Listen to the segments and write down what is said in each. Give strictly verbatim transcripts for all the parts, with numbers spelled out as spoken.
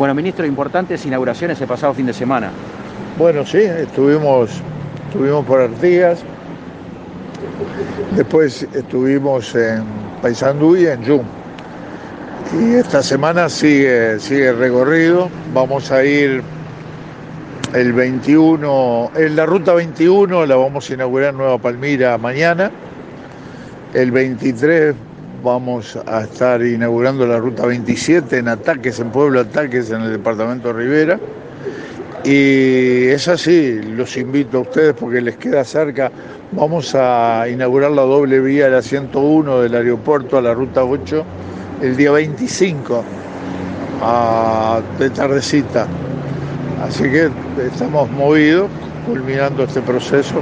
Bueno, ministro, importantes inauguraciones el pasado fin de semana. Bueno, sí, estuvimos, estuvimos por Artigas, después estuvimos en Paysandú y en Yum. Y esta semana sigue, sigue el recorrido. Vamos a ir el veintiuno, en la ruta veintiuno la vamos a inaugurar en Nueva Palmira mañana. El veintitrés vamos a estar inaugurando la ruta veintisiete en Ataques, en Pueblo Ataques, en el departamento de Rivera. Y es así, los invito a ustedes porque les queda cerca. Vamos a inaugurar la doble vía de la ciento uno del aeropuerto a la ruta ocho el día veinticinco a, de tardecita. Así que estamos movidos, culminando este proceso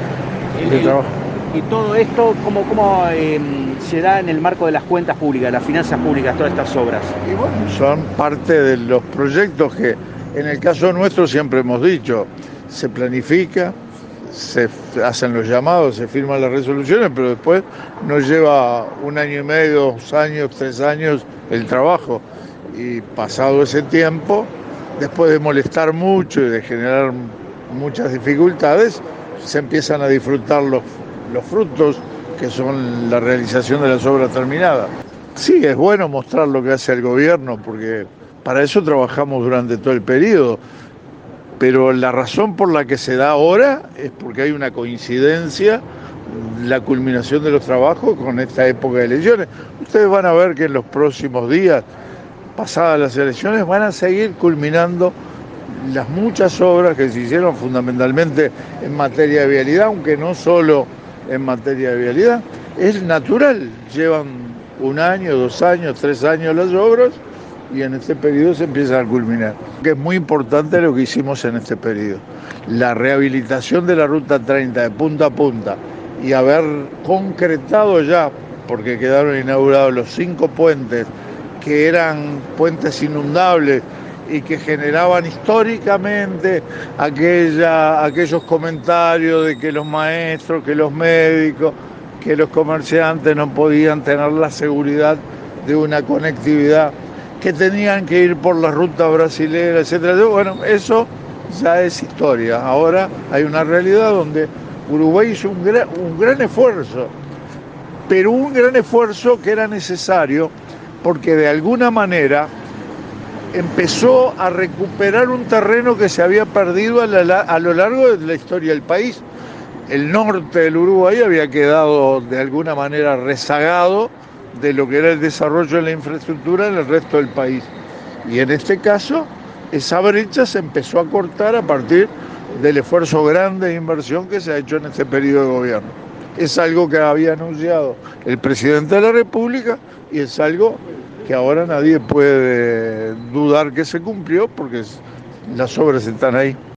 de trabajo. Y todo esto, ¿cómo, cómo eh, se da en el marco de las cuentas públicas, las finanzas públicas, todas estas obras? Y bueno, son parte de los proyectos que, en el caso nuestro, siempre hemos dicho, se planifica, se hacen los llamados, se firman las resoluciones, pero después nos lleva un año y medio, dos años, tres años el trabajo. Y pasado ese tiempo, después de molestar mucho y de generar muchas dificultades, se empiezan a disfrutar los, los frutos, que son la realización de las obras terminadas. Sí, es bueno mostrar lo que hace el gobierno, porque para eso trabajamos durante todo el periodo, pero la razón por la que se da ahora es porque hay una coincidencia, la culminación de los trabajos con esta época de elecciones. Ustedes van a ver que en los próximos días, pasadas las elecciones, van a seguir culminando las muchas obras que se hicieron fundamentalmente en materia de vialidad, aunque no solo en materia de vialidad. Es natural, llevan un año, dos años, tres años las obras y en este periodo se empiezan a culminar. Que es muy importante lo que hicimos en este periodo. La rehabilitación de la Ruta treinta de punta a punta y haber concretado ya, porque quedaron inaugurados los cinco puentes que eran puentes inundables y que generaban históricamente aquella, aquellos comentarios de que los maestros, que los médicos, que los comerciantes no podían tener la seguridad de una conectividad, que tenían que ir por la ruta brasilera, etcétera. Bueno, eso ya es historia. Ahora hay una realidad donde Uruguay hizo un gran, un gran esfuerzo, pero un gran esfuerzo que era necesario porque de alguna manera empezó a recuperar un terreno que se había perdido a, la, a lo largo de la historia del país. El norte del Uruguay había quedado de alguna manera rezagado de lo que era el desarrollo de la infraestructura en el resto del país. Y en este caso, esa brecha se empezó a cortar a partir del esfuerzo grande de inversión que se ha hecho en este periodo de gobierno. Es algo que había anunciado el presidente de la República y es algo que ahora nadie puede dudar que se cumplió porque las obras están ahí.